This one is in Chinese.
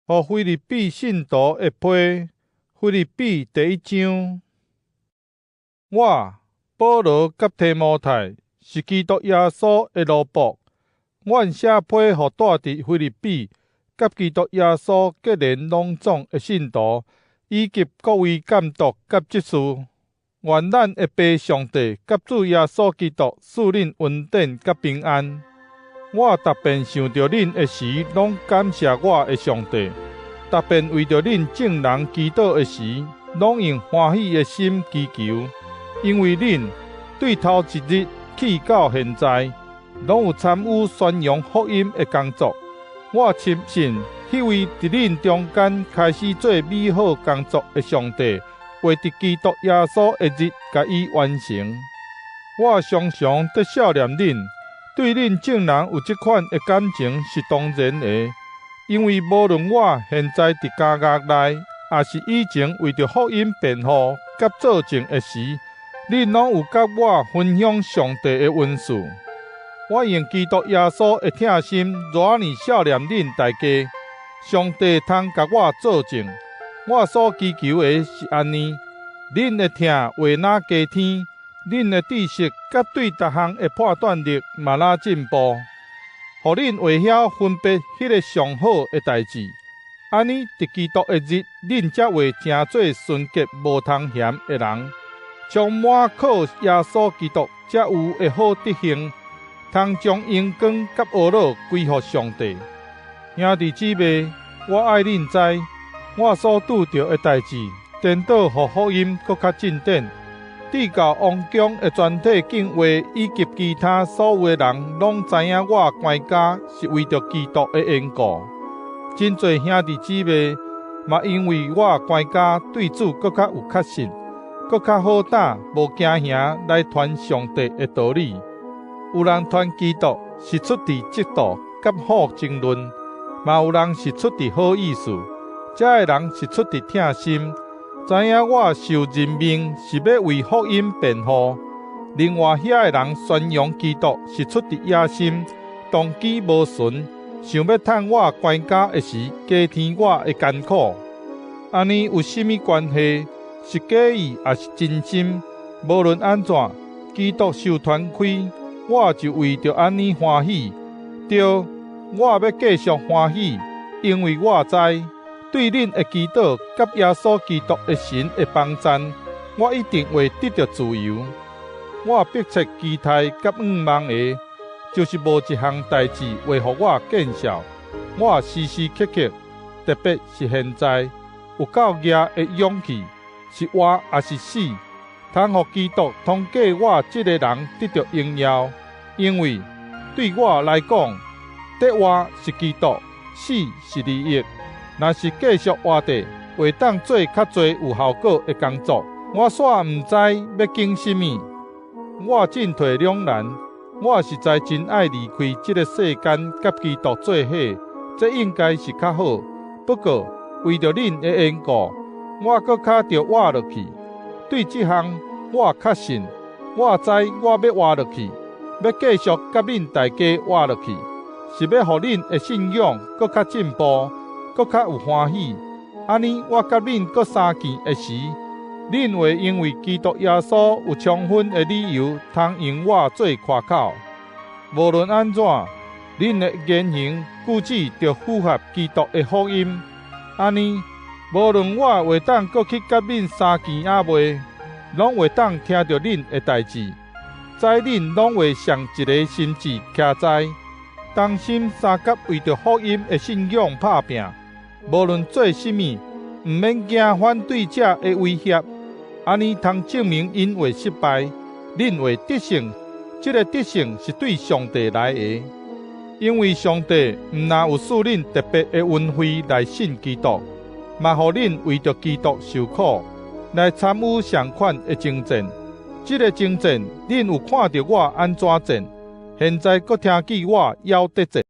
予腓立比信徒的批，腓立比第1章。我保罗甲提摩太是基督耶稣的奴仆，阮写批予住伫腓立比，甲基督耶稣结连拢总的信徒，以及各位监督甲执事。愿咱的父上帝甲主耶稣基督赐恁恩典甲平安。我逐遍想着恁的时，拢感谢我的上帝；逐遍为着恁众人祈祷的时，拢用欢喜的心祈求，因为恁对头一日起到现在，拢有参与宣扬福音的工作。我深信，迄位伫恁中间开始做美好工作的上帝，会伫基督耶稣的日，甲伊完成。我常常在笑念恁，对恁众人有这款的感情是当然的，因为无论我现在伫监狱内，也是以前为着福音辩护甲作证的时，恁拢有甲我分享上帝的恩赐。我用基督耶稣的疼心，热呢笑念恁大家，上帝通甲我作证。我所祈求的是安尼：恁的听话哪加添，恁的知识甲对逐项的判断力嘛哪进步，互恁会晓分别迄个上好的代志。安尼伫基督的日，恁才会成做纯洁无通嫌的人，充满靠耶稣基督才有的好德行，通将荣光甲懊恼归乎上帝。兄弟姊妹，我爱恁知，我所拄着的代志，颠倒互福音搁较进展，至到王宫的全体敬畏以及其他所有的人，拢知影我关家是为着基督的缘故。真侪兄弟姊妹嘛，因为我关家对主搁较有确信，搁较好胆，无惊吓来传上帝的道理。有人传基督是出自嫉妒甲好争论，嘛有人是出自好意思。这个人是出自疼心，知影我受任命是要为福音辩护；另外遐个人宣扬基督是出自野心，动机无纯，想要趁我关家的时加添我的艰苦。安尼有甚物关系？是假意也是真心？无论安怎，基督受传开，我就为着安尼欢喜。对，我要继续欢喜，因为我知。对恁的祈祷甲耶稣基督的神的帮赞，我一定会得到自由。我迫切期待甲仰望的，就是无一项代志会互我见效。我时时刻刻，特别是现在，有够额的勇气，是活也是死，通互基督通过我这个人得到荣耀。因为对我来讲，得活是基督，死是利益。若是继续活着，会当做较侪有效果的工作。我煞毋知要经什么，我进退两难。我实在真爱离开这个世间，甲基督做伙，这应该是较好。不过为着恁的缘故，我搁较着活落去。对这项，我确信，我知我要活落去，要继续甲恁大家活落去，是要互恁的信仰搁较进步。搁较有欢喜，安尼我甲恁搁相见的时，恁会因为基督耶稣有充分的理由，通用我做夸口。无论安怎，恁的言行举止着符合基督的福音。安尼，无论我会当搁去甲恁相见啊未，拢会当听着恁的代志，知恁拢会上一个心志徛在，当心三甲为着福音的信仰拍拼。无论做什么，毋免惊反对者的威胁，安尼通证明因会失败，恁会得胜。这个得胜是对上帝来的，因为上帝毋但有赐恁特别的恩惠来信基督，嘛互恁为着基督受苦，来参与相款的征战。这个征战，恁有看到我安怎战，现在搁听见我要得战。